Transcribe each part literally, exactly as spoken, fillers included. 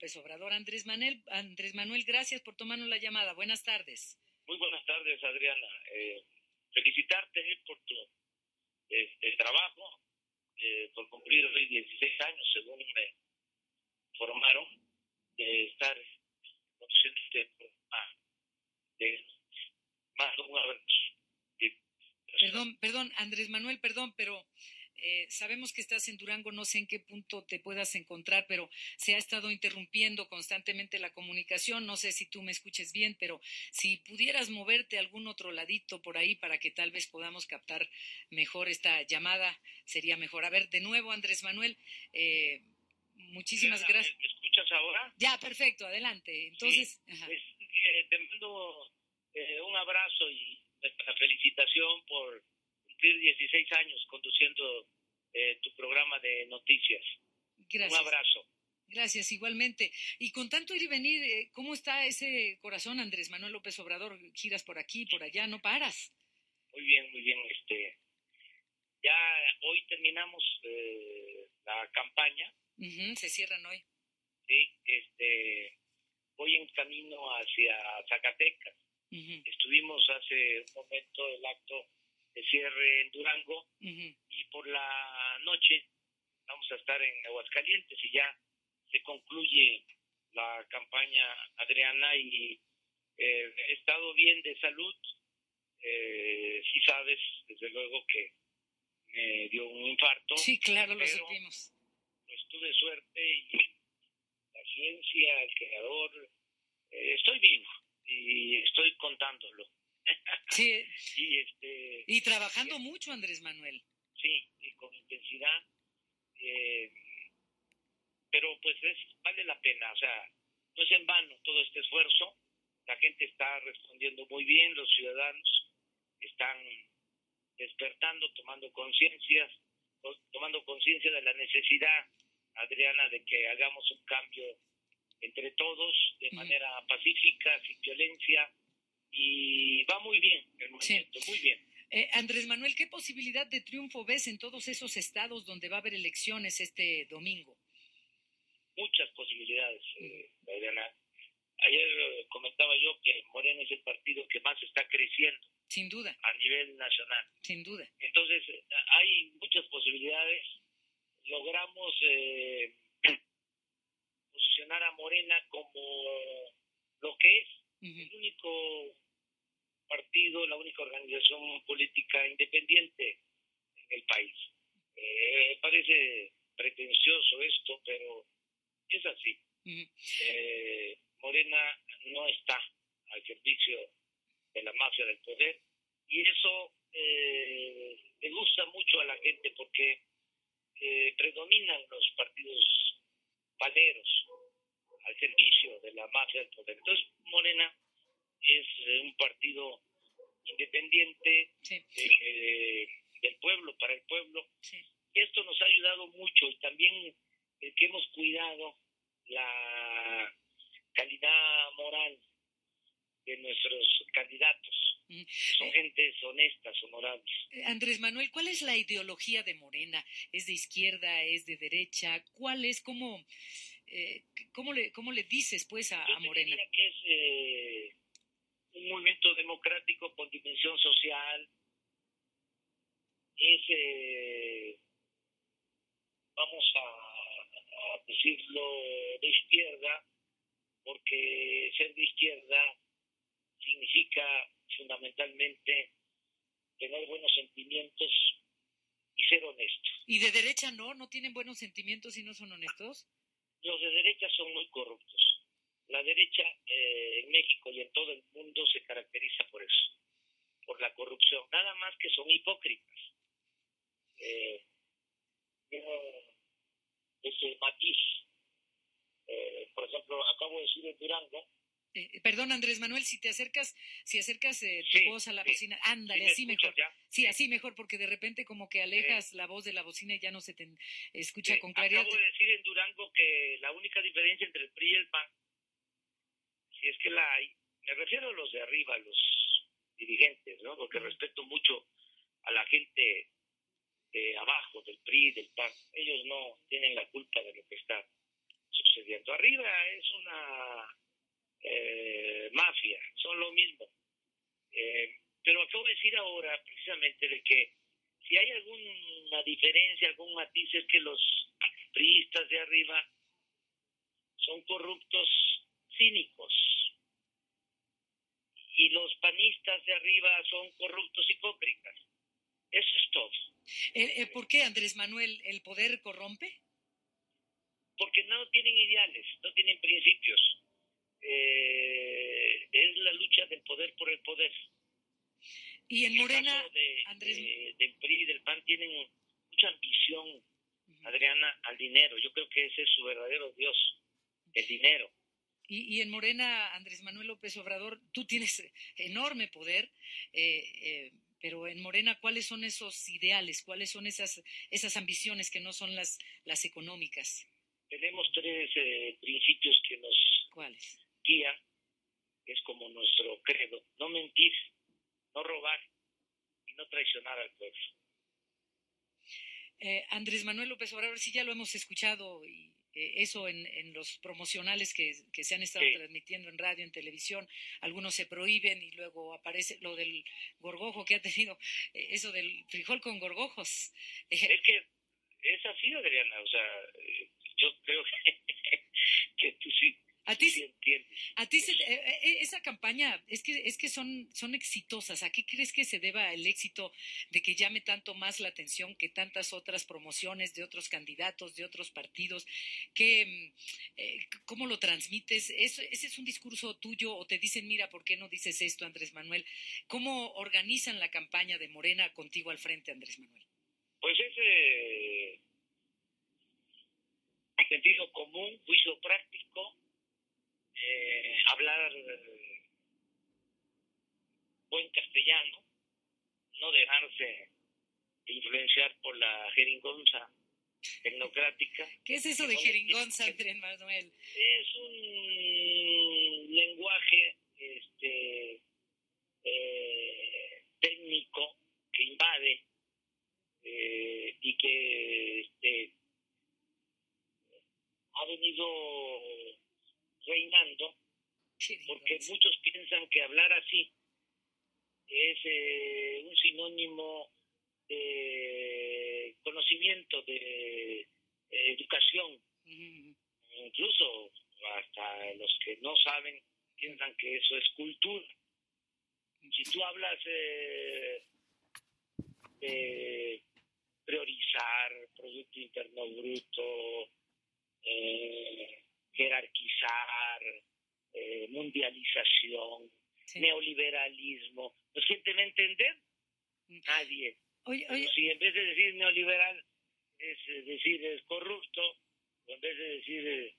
López Obrador. Andrés Manuel, Andrés Manuel, gracias por tomarnos la llamada. Buenas tardes. Muy buenas tardes, Adriana. Eh, felicitarte por tu este, trabajo, eh, por cumplir hoy dieciséis años, según me informaron, de estar conduciendo este programa de más de una vez. Perdón, perdón, Andrés Manuel, perdón, pero eh, sabemos que estás en Durango, no sé en qué punto te puedas encontrar, pero se ha estado interrumpiendo constantemente la comunicación, no sé si tú me escuches bien, pero si pudieras moverte a algún otro ladito por ahí para que tal vez podamos captar mejor esta llamada, sería mejor. A ver, de nuevo, Andrés Manuel, eh, muchísimas Adriana, gracias. ¿me escuchas ahora? Ya, perfecto, adelante. Entonces, sí, ajá. Pues, eh, te mando eh, un abrazo y nuestra felicitación por cumplir dieciséis años conduciendo eh, tu programa de noticias. Gracias. Un abrazo. Gracias, igualmente. Y con tanto ir y venir, eh, ¿cómo está ese corazón, Andrés Manuel López Obrador? Giras por aquí, por allá, no paras. Muy bien, muy bien. Este, ya hoy terminamos eh, la campaña. Uh-huh, se cierran hoy. Sí, este, voy en camino hacia Zacatecas. Uh-huh. Estuvimos hace un momento el acto de cierre en Durango. Uh-huh. Y por la noche vamos a estar en Aguascalientes y ya se concluye la campaña, Adriana, y eh, he estado bien de salud. Eh, sí sabes, desde luego, que me dio un infarto. Sí, claro, lo supimos. Pues tuve suerte y la ciencia, el creador, eh, estoy vivo y estoy contándolo. Sí. y, este, y trabajando y, mucho, Andrés Manuel. Sí, y con intensidad. Eh, pero pues es, vale la pena, o sea, no es en vano todo este esfuerzo. La gente está respondiendo muy bien, los ciudadanos están despertando, tomando conciencia, tomando conciencia de la necesidad, Adriana, de que hagamos un cambio entre todos de manera uh-huh. pacífica, sin violencia, y va muy bien el movimiento, sí. muy bien. Eh, Andrés Manuel, ¿qué posibilidad de triunfo ves en todos esos estados donde va a haber elecciones este domingo? Muchas posibilidades, eh, Adriana. Ayer eh, comentaba yo que Morena es el partido que más está creciendo. Sin duda. A nivel nacional. Sin duda. Entonces, hay muchas posibilidades. Logramos eh, posicionar a Morena como lo que es, uh-huh. el único partido, la única organización política independiente en el país. Eh, parece pretencioso esto, pero es así. Uh-huh. Eh, Morena no está al servicio de la mafia del poder, y eso eh, le gusta mucho a la gente porque eh, predominan los partidos paleros al servicio de la mafia del poder. Entonces Morena es eh, un partido independiente, sí. eh, del pueblo, para el pueblo. Sí. Esto nos ha ayudado mucho, y también el que hemos cuidado la calidad moral de nuestros candidatos. Mm. Son eh, gentes honestas, honorables. Andrés Manuel, ¿cuál es la ideología de Morena? ¿Es de izquierda? ¿Es de derecha? ¿Cuál es? ¿Cómo, eh, cómo, le, cómo le dices pues a, Yo a Morena? Yo diría que es eh, un movimiento democrático con dimensión social. Es, eh, vamos a, a decirlo, de izquierda, porque ser de izquierda significa fundamentalmente tener buenos sentimientos y ser honestos. ¿Y de derecha no? ¿No tienen buenos sentimientos y no son honestos? Los de derecha son muy corruptos. La derecha eh, en México y en todo el mundo se caracteriza por eso, por la corrupción. Nada más que son hipócritas. Eh, ese matiz. Eh, por ejemplo, acabo de decir en Durango. Eh, perdón, Andrés Manuel, si te acercas, si acercas eh, tu sí, voz a la sí, bocina, ándale, sí así mejor. Ya. Sí, así mejor, porque de repente como que alejas eh, la voz de la bocina y ya no se te escucha eh, con claridad. Acabo de decir en Durango que la única diferencia entre el P R I y el P A N, si es que la hay, me refiero a los de arriba, a los dirigentes, ¿no? Porque uh-huh. respeto mucho a la gente de abajo, del P R I, del P A N. Ellos no tienen la culpa de lo que está sucediendo. Arriba es una eh, mafia, son lo mismo. Eh, pero acabo de decir ahora precisamente de que si hay alguna diferencia, algún matiz, es que los priistas de arriba son corruptos cínicos y los panistas de arriba son corruptos hipócritas. Eso es todo. Eh, eh, ¿Por qué, Andrés Manuel, el poder corrompe? Porque no tienen ideales, no tienen principios. Eh, es la lucha del poder por el poder. Y en, en Morena, el caso de, Andrés... de, del P R I y del P A N tienen mucha ambición, uh-huh. Adriana, al dinero. Yo creo que ese es su verdadero Dios, el dinero. Y, y en Morena, Andrés Manuel López Obrador, tú tienes enorme poder, eh, eh, pero en Morena, ¿cuáles son esos ideales? ¿Cuáles son esas esas ambiciones que no son las, las económicas? Tenemos tres eh, principios que nos ¿Cuáles? guían, es como nuestro credo: no mentir, no robar y no traicionar al pueblo. Eh, Andrés Manuel López Obrador, sí, ya lo hemos escuchado, y eh, eso en, en los promocionales que, que se han estado sí. transmitiendo en radio, en televisión, algunos se prohíben y luego aparece lo del gorgojo que ha tenido, eh, eso del frijol con gorgojos. Eh, es que es así, Adriana, o sea, yo creo que, que tú sí. A ti, sí a ti se, eh, esa campaña es que es que son son exitosas. ¿A qué crees que se deba el éxito de que llame tanto más la atención que tantas otras promociones de otros candidatos, de otros partidos? ¿Qué, eh, ¿Cómo lo transmites? ¿Eso, ¿Ese es un discurso tuyo o te dicen, mira, ¿por qué no dices esto, Andrés Manuel? ¿Cómo organizan la campaña de Morena contigo al frente, Andrés Manuel? Pues es eh, sentido común, juicio práctico. Eh, hablar eh, buen castellano, no dejarse influenciar por la jeringonza tecnocrática. ¿Qué es eso de no jeringonza, Andrés Manuel? Es un lenguaje este, eh, técnico que invade eh, y que este, ha venido reinando, porque muchos piensan que hablar así es eh, un sinónimo de conocimiento, de eh, educación. Uh-huh. Incluso hasta los que no saben piensan que eso es cultura. Si tú hablas eh, de priorizar Producto Interno Bruto, eh, jerarquizar, eh, mundialización, sí. neoliberalismo, pues ¿quién te va a entender? Nadie. Oye, oye. Si en vez de decir neoliberal es decir es corrupto, o en vez de decir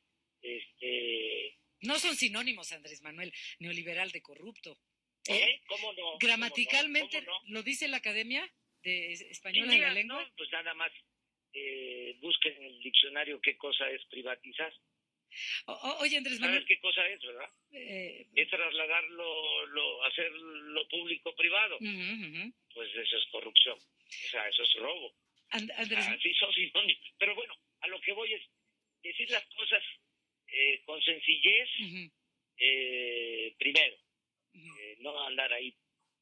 este no son sinónimos, Andrés Manuel, neoliberal de corrupto. ¿Eh? ¿Cómo no? Gramaticalmente ¿Cómo no? ¿Cómo no? ¿Lo dice la Academia de Española sí, mira, de la Lengua? No, pues nada más eh, busquen en el diccionario qué cosa es privatizar. O, o, oye, Andrés Manuel. ¿Sabes qué cosa es, verdad? Eh, es trasladar lo, lo, hacer lo público privado. Uh-huh, uh-huh. Pues eso es corrupción. O sea, eso es robo. And, Andrés... ah, sí, son sinónimos. Pero bueno, a lo que voy es decir las cosas eh, con sencillez, uh-huh. eh, primero. Uh-huh. Eh, no andar ahí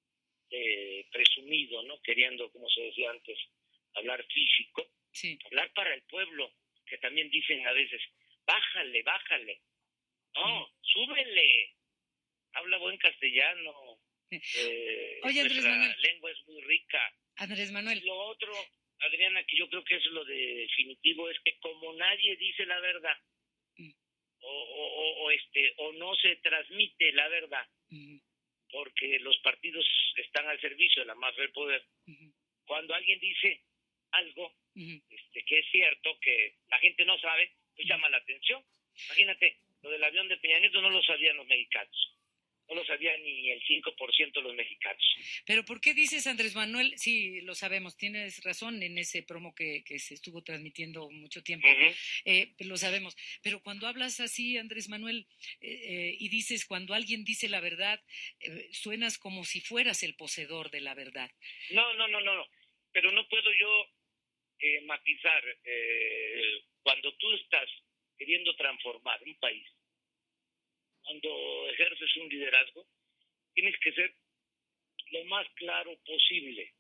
eh, presumido, ¿no? Queriendo, como se decía antes, hablar físico. Sí. Hablar para el pueblo, que también dicen a veces, bájale, bájale. No, uh-huh. súbele. Habla buen castellano. Eh, Oye, Andrés nuestra Manuel. lengua es muy rica. Andrés Manuel. Lo otro, Adriana, que yo creo que es lo definitivo, es que como nadie dice la verdad, uh-huh. o, o, o, este, o no se transmite la verdad, uh-huh. porque los partidos están al servicio de la mafia del poder, uh-huh. cuando alguien dice algo uh-huh. este, que es cierto, que la gente no sabe, pues uh-huh. llama la atención. Imagínate, lo del avión de Peña Nieto no lo sabían los mexicanos. No lo sabía ni el cinco por ciento de los mexicanos. Pero ¿por qué dices, Andrés Manuel? Sí, lo sabemos, tienes razón en ese promo que, que se estuvo transmitiendo mucho tiempo. Uh-huh. Eh, lo sabemos. Pero cuando hablas así, Andrés Manuel, eh, eh, y dices, cuando alguien dice la verdad, eh, suenas como si fueras el poseedor de la verdad. No, no, no, no. no. Pero no puedo yo eh, matizar. Eh, cuando tú estás queriendo transformar un país, cuando ejerces un liderazgo, tienes que ser lo más claro posible.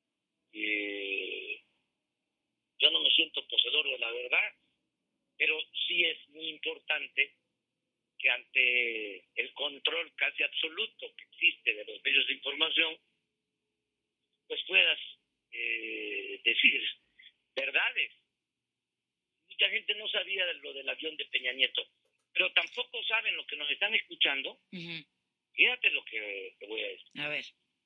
Eh, yo no me siento poseedor de la verdad, pero sí es muy importante que ante el control casi absoluto que existe de los medios de información, pues puedas eh, decir verdades. Mucha gente no sabía de lo del avión de Peña Nieto, pero tampoco saben lo que nos están escuchando. Uh-huh. Fíjate lo que te voy a decir. A ver.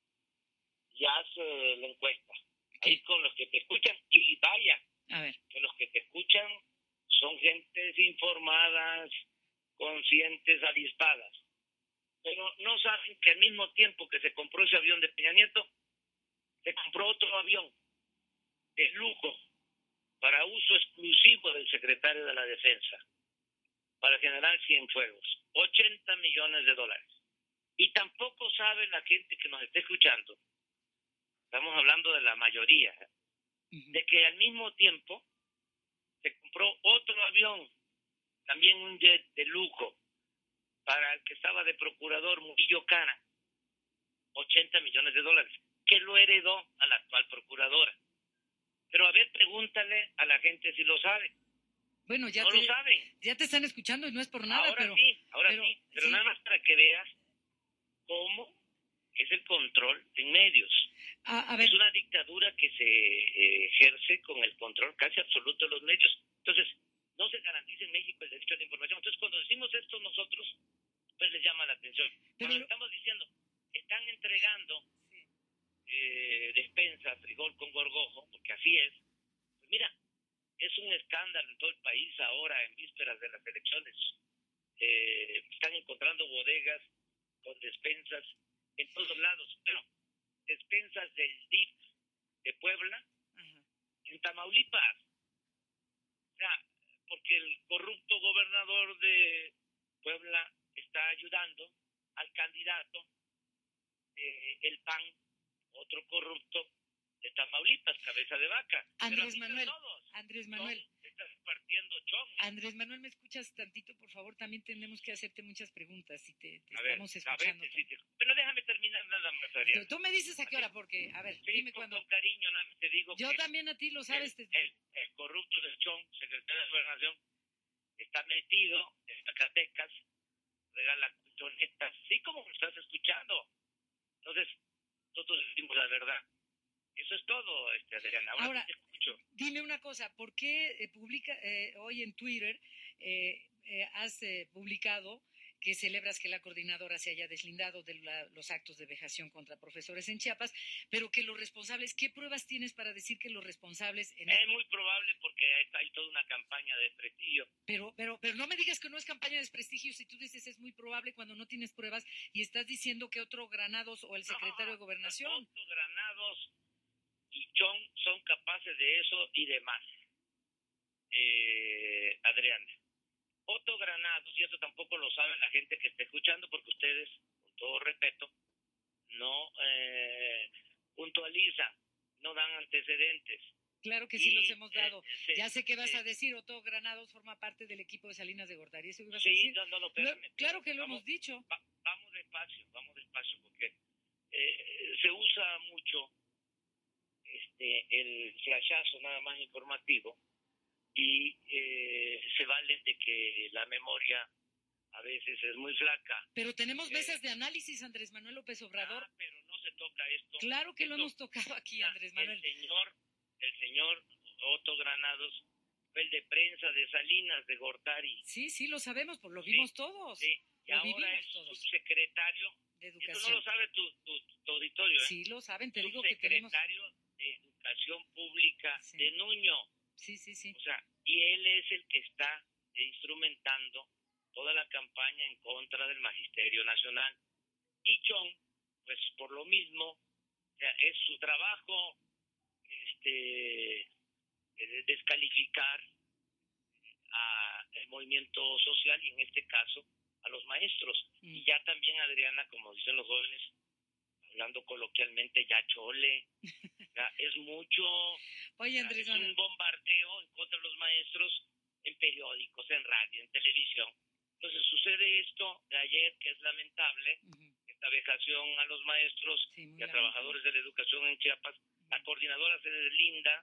Y haz uh, la encuesta. ¿Qué? Ahí con los que te escuchan, y vaya, a ver. que los que te escuchan son gentes informadas, conscientes, avispadas. Pero no saben que al mismo tiempo que se compró ese avión de Peña Nieto, se compró otro avión de lujo para uso exclusivo del secretario de la Defensa, para el general Cienfuegos, ochenta millones de dólares. Y tampoco sabe la gente que nos está escuchando, estamos hablando de la mayoría, uh-huh. de que al mismo tiempo se compró otro avión, también un jet de lujo, para el que estaba de procurador Murillo Cara, ochenta millones de dólares, que lo heredó a la actual procuradora. Pero a ver, pregúntale a la gente si lo sabe. Bueno, ya no te, lo saben. Ya te están escuchando y no es por nada, ahora pero... sí, ahora pero, sí, pero sí. nada más para que veas cómo es el control en medios. A, a ver. Es una dictadura que se eh, ejerce con el control casi absoluto de los medios. Entonces, no se garantiza en México el derecho a la información. Entonces, cuando decimos esto nosotros, pues les llama la atención. Pero cuando estamos diciendo, están entregando sí. eh, despensa, frijol con gorgojo, porque así es, pues mira, es un escándalo en todo el país ahora, en vísperas de las elecciones. Eh, están encontrando bodegas con despensas en todos lados. Bueno, despensas del D I F de Puebla, uh-huh. en Tamaulipas. O sea, porque el corrupto gobernador de Puebla está ayudando al candidato, eh, el P A N, otro corrupto de Tamaulipas, cabeza de vaca. Andrés Manuel, Andrés Manuel. Estás partiendo chon. Andrés Manuel, ¿me escuchas tantito, por favor? También tenemos que hacerte muchas preguntas y te, te a estamos ver, escuchando. A ver, sí, sí. Pero déjame terminar nada más, Adrián. Tú me dices a qué hora, porque, a ver, sí, dime con, cuándo. Con cariño, nada más te digo Yo que también a ti lo sabes. El, te... el, el corrupto del Chon, secretario de Gobernación, está metido en Zacatecas, regala colchonetas, sí, como lo estás escuchando. Entonces, nosotros decimos la verdad. Eso es todo, este, Adriana. Ahora, Ahora te escucho. Dime una cosa, ¿por qué eh, publica eh, hoy en Twitter eh, eh, has eh, publicado que celebras que la coordinadora se haya deslindado de la, los actos de vejación contra profesores en Chiapas, pero que los responsables, ¿qué pruebas tienes para decir que los responsables... En es muy probable porque hay, hay toda una campaña de desprestigio. Pero, pero, pero no me digas que no es campaña de desprestigio si tú dices es muy probable cuando no tienes pruebas y estás diciendo que otro Granados o el secretario no, de Gobernación... Otro Granados y Chon son capaces de eso y de más. Eh, Adriana. Otto Granados, y eso tampoco lo sabe la gente que está escuchando, porque ustedes, con todo respeto, no eh, puntualizan, no dan antecedentes. Claro que sí y, los hemos dado. Eh, sí, ya sé que vas sí. a decir, Otto Granados forma parte del equipo de Salinas de Gortari. ¿Eso ibas sí, a decir? no, no, no, espérame, no, claro que lo vamos, hemos dicho. Va, vamos despacio, vamos despacio, porque eh, se usa mucho este el flashazo nada más informativo y eh, se vale de que la memoria a veces es muy flaca. Pero tenemos mesas eh, de análisis, Andrés Manuel López Obrador. Ah, pero no se toca esto. Claro que esto, lo hemos tocado aquí, Andrés Manuel. El señor, el señor Otto Granados fue el de prensa de Salinas de Gortari. Sí, sí, lo sabemos, pues lo vimos sí, todos. Sí, y lo ahora es todos. subsecretario de Educación. Eso no lo sabe tu, tu, tu auditorio, ¿eh? Sí, lo saben, te digo que tenemos... Subsecretario de Educación Pública sí. de Nuño. Sí, sí, sí. O sea, y él es el que está instrumentando toda la campaña en contra del Magisterio Nacional. Y Chon, pues por lo mismo, o sea, es su trabajo este, descalificar al movimiento social y en este caso a los maestros. Mm. Y ya también, Adriana, como dicen los jóvenes, hablando coloquialmente, ya chole. Ya es mucho. Oye, Andrés, es un bombardeo en contra de los maestros en periódicos, en radio, en televisión. Entonces sucede esto de ayer, que es lamentable, uh-huh. esta vejación a los maestros sí, y a lamentable. Trabajadores de la educación en Chiapas. Uh-huh. La coordinadora se deslinda,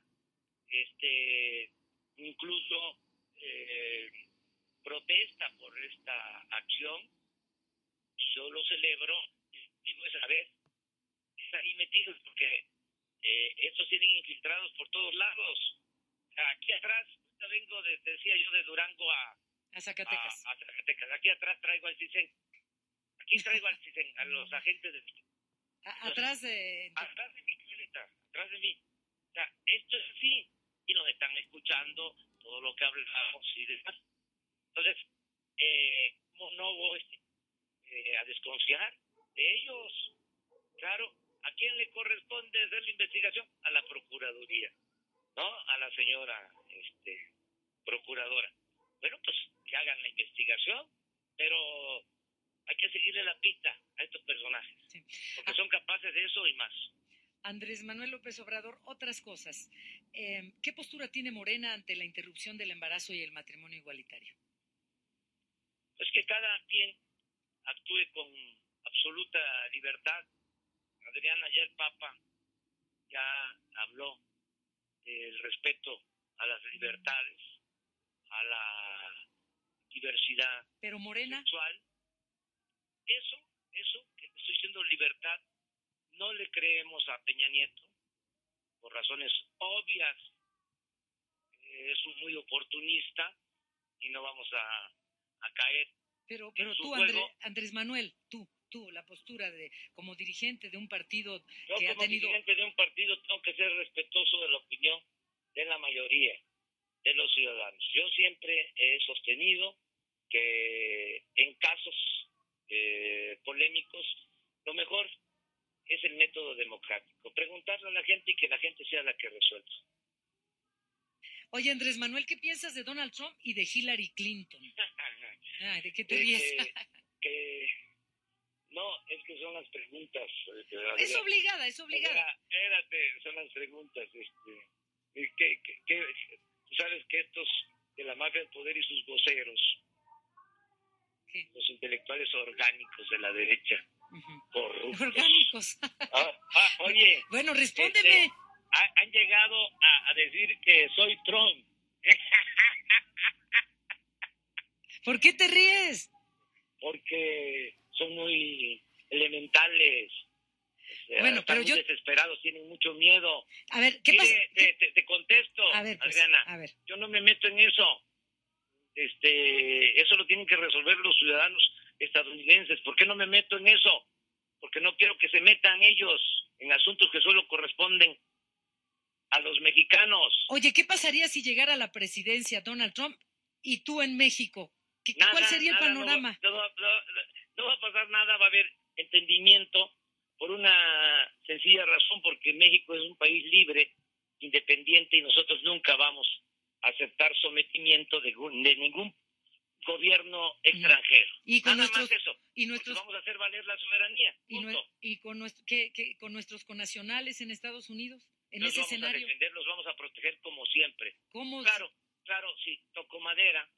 este, incluso eh, protesta por esta acción, y yo lo celebro, digo, esa vez, está ahí metidos, porque eh, estos tienen infiltrados por todos lados. Aquí atrás, vengo, de, decía yo, de Durango a, a Zacatecas. A, a Zacatecas. Aquí atrás traigo al CISEN. Aquí traigo al CISEN, a los agentes de... A, atrás de... Atrás de mi camioneta, atrás de mí. O sea, esto es así. Y nos están escuchando todo lo que hablamos y demás. Entonces, eh, ¿cómo no voy eh, a desconfiar de ellos? Claro, ¿a quién le corresponde hacer la investigación? A la Procuraduría, ¿no? A la señora este, Procuradora. Bueno, pues que hagan la investigación, pero hay que seguirle la pista a estos personajes, sí. porque ah. son capaces de eso y más. Andrés Manuel López Obrador, otras cosas. Eh, ¿Qué postura tiene Morena ante la interrupción del embarazo y el matrimonio igualitario? Pues que cada quien actúe con absoluta libertad. Adrián, ayer Papa ya habló del respeto a las libertades, a la diversidad Pero Morena sexual. Eso, eso que estoy diciendo libertad, no le creemos a Peña Nieto por razones obvias. Es un muy oportunista y no vamos a, a caer. Pero, pero tú, Andrés, Andrés Manuel, tú, tú, la postura de como dirigente de un partido Yo que ha ha tenido... Yo como dirigente de un partido tengo que ser respetuoso de la opinión de la mayoría de los ciudadanos. Yo siempre he sostenido que en casos eh, polémicos lo mejor es el método democrático. Preguntarle a la gente y que la gente sea la que resuelva. Oye, Andrés Manuel, ¿qué piensas de Donald Trump y de Hillary Clinton? Ay, ¿de qué te ríes? Que, que no, es que son las preguntas. Es obligada, es obligada. Espérate, son las preguntas. Este, que, que, que, tú sabes que estos de la mafia del poder y sus voceros, ¿qué? Los intelectuales orgánicos de la derecha, uh-huh. corruptos. Orgánicos. Ah, ah, oye. Bueno, respóndeme. Este, ha, han llegado a, a decir que soy Trump. ¿Por qué te ríes? Porque son muy elementales. Bueno, están pero muy yo... desesperados, tienen mucho miedo. A ver, ¿qué Mire, pasa? Te, te, te contesto, a ver, pues, Adriana. A ver. Yo no me meto en eso. Este, eso lo tienen que resolver los ciudadanos estadounidenses. ¿Por qué no me meto en eso? Porque no quiero que se metan ellos en asuntos que solo corresponden a los mexicanos. Oye, ¿qué pasaría si llegara a la presidencia Donald Trump y tú en México? ¿Qué, nada, ¿Cuál sería nada, el panorama? No va, no, no, no va a pasar nada, va a haber entendimiento por una sencilla razón, porque México es un país libre, independiente, y nosotros nunca vamos a aceptar sometimiento de, de ningún gobierno extranjero. Y con nada nuestros, más eso. Y nuestros, vamos a hacer valer la soberanía. Y, no, y con, nuestro, ¿qué, qué, con nuestros connacionales en Estados Unidos, en los ese vamos escenario. A defender, los vamos a proteger como siempre. ¿Cómo? Claro, claro, sí, toco madera.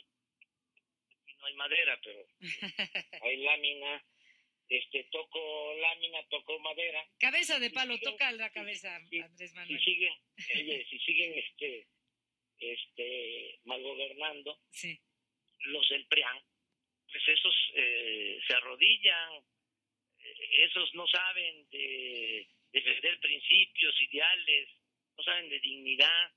Y no hay madera, pero hay lámina. Este, toco lámina, toco madera. Cabeza de palo, siguen, toca la cabeza, si, Andrés Manuel. Si siguen, oye, si siguen este, este, malgobernando, sí. los del P R I A N, pues esos eh, se arrodillan, esos no saben de defender principios, ideales, no saben de dignidad.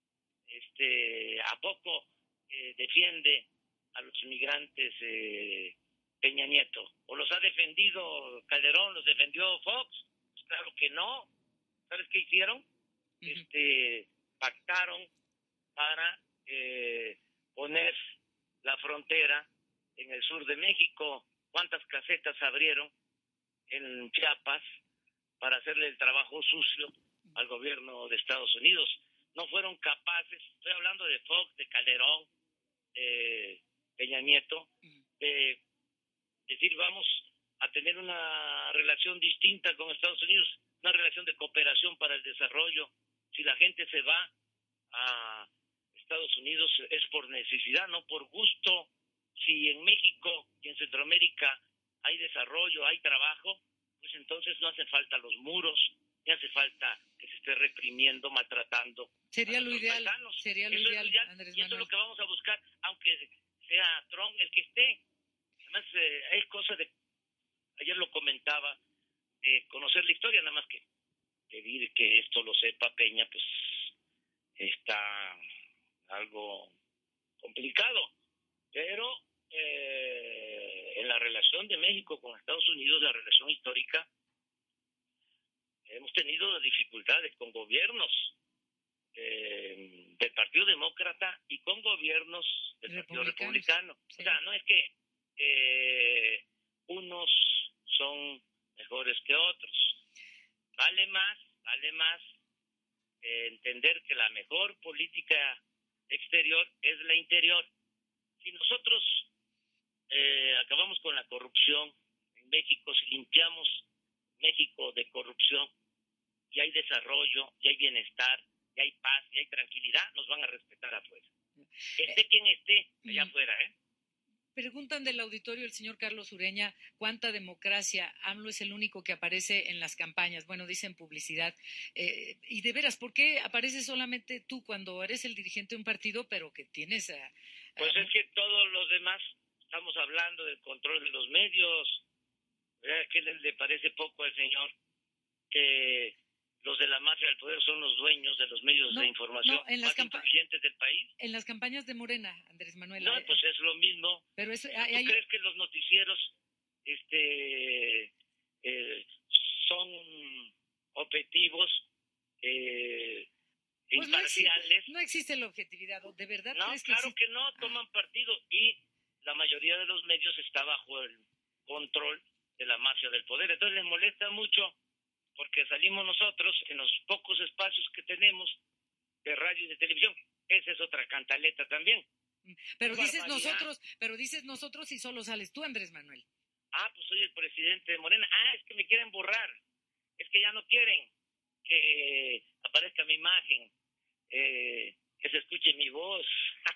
Este, ¿a poco eh, defiende a los migrantes eh, Peña Nieto? ¿O los ha defendido Calderón, los defendió Fox? Pues claro que no. ¿Sabes qué hicieron? Uh-huh. Este, pactaron para eh, poner la frontera en el sur de México. ¿Cuántas casetas abrieron en Chiapas para hacerle el trabajo sucio al gobierno de Estados Unidos? No fueron capaces, estoy hablando de Fox, de Calderón, de Peña Nieto, de decir vamos a tener una relación distinta con Estados Unidos, una relación de cooperación para el desarrollo. Si la gente se va a Estados Unidos es por necesidad, no por gusto. Si en México y en Centroamérica hay desarrollo, hay trabajo, pues entonces no hacen falta los muros, ni hace falta que se esté reprimiendo, maltratando. Sería lo ideal, paisanos. sería lo eso ideal, es lo ideal, Andrés y eso Manuel. es lo que vamos a buscar, aunque sea Trump el que esté. Además, eh, hay cosas de, ayer lo comentaba, de conocer la historia, nada más que pedir que esto lo sepa Peña, pues está algo complicado, pero eh, en la relación de México con Estados Unidos, la relación histórica, hemos tenido dificultades con gobiernos eh, del Partido Demócrata y con gobiernos del Partido Republicano. Sí. O sea, no es que eh, unos son mejores que otros. Vale más, vale más eh, entender que la mejor política exterior es la interior. Si nosotros eh, acabamos con la corrupción en México, si limpiamos México de corrupción, y hay desarrollo, y hay bienestar, y hay paz, y hay tranquilidad, nos van a respetar afuera. Esté quien esté allá afuera, ¿eh? Preguntan del auditorio el señor Carlos Ureña, ¿cuánta democracia? AMLO es el único que aparece en las campañas. Bueno, dicen publicidad. Eh, y de veras, ¿por qué apareces solamente tú cuando eres el dirigente de un partido, pero que tienes a... a... Pues es que todos los demás estamos hablando del control de los medios. ¿Verdad? ¿Qué le, le parece poco al señor que los de la mafia del poder son los dueños de los medios no, de información no, en más las influyentes del país? En las campañas de Morena, Andrés Manuel. No, pues es lo mismo. Pero eso, ¿Tú hay, crees que los noticieros este, eh, son objetivos, eh, pues imparciales? No existe, no existe la objetividad, ¿de verdad? No, crees claro que, que no, toman partido y la mayoría de los medios está bajo el control de la mafia del poder. Entonces les molesta mucho porque salimos nosotros en los pocos espacios que tenemos de radio y de televisión. Esa es otra cantaleta también. Pero dices nosotros, pero dices nosotros y solo sales tú, Andrés Manuel. Ah, pues soy el presidente de Morena. Ah, es que me quieren borrar. Es que ya no quieren que aparezca mi imagen, eh, que se escuche mi voz.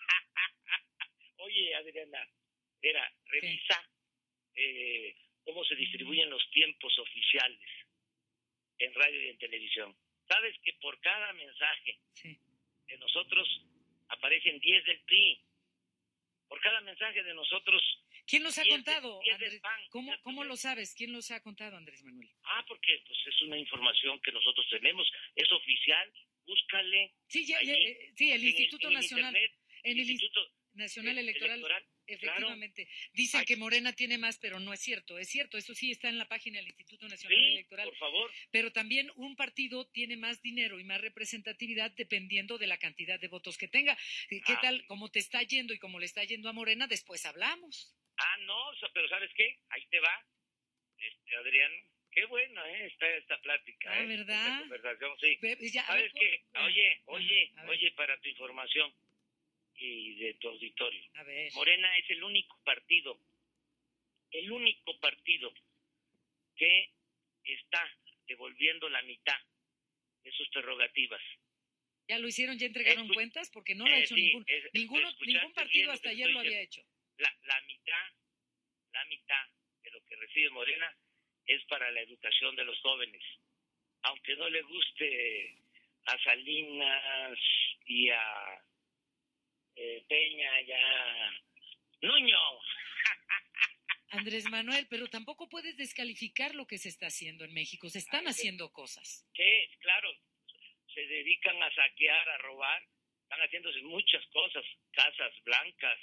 Oye, Adriana, era, revisa eh, cómo se distribuyen los tiempos oficiales en radio y en televisión. ¿Sabes que por cada mensaje sí. de nosotros aparecen diez del P R I? Por cada mensaje de nosotros... ¿Quién los ha diez contado, de, Andrés? ¿Cómo, ¿Cómo lo sabes? ¿Quién los ha contado, Andrés Manuel? Ah, porque pues es una información que nosotros tenemos, es oficial, búscale. Sí, ya, allí, ya, eh, sí, el Instituto en el, Nacional. En el, Internet, en el Instituto Nacional Electoral. Electoral. Efectivamente. Claro. Dicen Ay. que Morena tiene más, pero no es cierto. Es cierto, eso sí está en la página del Instituto Nacional sí, Electoral. Por favor. Pero también un partido tiene más dinero y más representatividad dependiendo de la cantidad de votos que tenga. ¿Qué ah. tal? Como te está yendo y como le está yendo a Morena, después hablamos. Ah, no, pero ¿sabes qué? Ahí te va, este, Adrián. Qué bueno, ¿eh? Está esta plática, ah, ¿eh? ¿verdad? Esta conversación, sí. Be- ya, ¿Sabes ver, qué? ah, Oye, oye, ah, oye, para tu información y de tu auditorio. A ver. Morena es el único partido, el único partido que está devolviendo la mitad de sus prerrogativas. ¿Ya lo hicieron? ¿Ya entregaron Escuch cuentas? Porque no lo ha eh, hecho sí, ningún, es, ninguno, ningún partido hasta ayer lo había hecho. La, la mitad, la mitad de lo que recibe Morena es para la educación de los jóvenes. Aunque no le guste a Salinas y a eh, Peña y a Nuño. Andrés Manuel, pero tampoco puedes descalificar lo que se está haciendo en México. Se están Ay, haciendo cosas. Sí, claro. Se dedican a saquear, a robar. Están haciéndose muchas cosas. Casas blancas,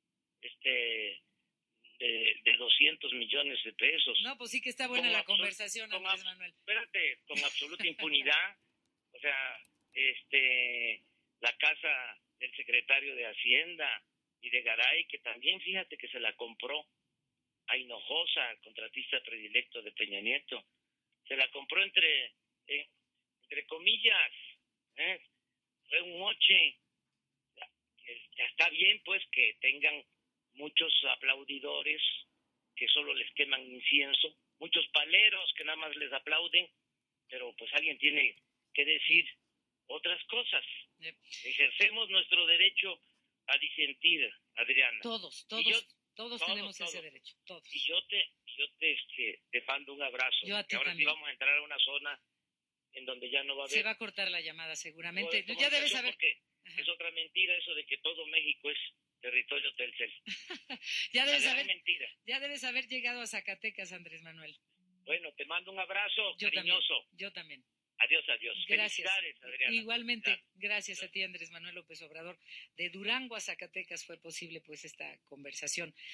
este, de, de doscientos millones de pesos. No, pues sí que está buena con la conversación, con Andrés Manuel. Espérate, con absoluta impunidad. O sea, este, la casa del secretario de Hacienda y de Garay, que también, fíjate que se la compró a Hinojosa, el contratista predilecto de Peña Nieto. Se la compró entre, eh, entre comillas, ¿eh? Fue un moche. Que ya está bien, pues, que tengan muchos aplaudidores que solo les queman incienso, muchos paleros que nada más les aplauden, pero pues alguien tiene que decir otras cosas. Yep. Ejercemos nuestro derecho a disentir, Adriana. Todos, todos, yo, todos, todos tenemos todos. ese derecho, todos. Y yo te, yo te, este, te mando un abrazo. Yo a ti ahora también. sí vamos a entrar a una zona en donde ya no va a haber... Se va a cortar la llamada seguramente. Ya debes saber... Porque es otra mentira eso de que todo México es territorio Telcel. ya, debes haber, mentira. ya debes haber llegado a Zacatecas, Andrés Manuel. Bueno, te mando un abrazo yo cariñoso. También, yo también. Adiós, adiós. Gracias. Felicidades, Adriana. Igualmente, gracias. gracias a ti, Andrés Manuel López Obrador. De Durango a Zacatecas fue posible pues esta conversación.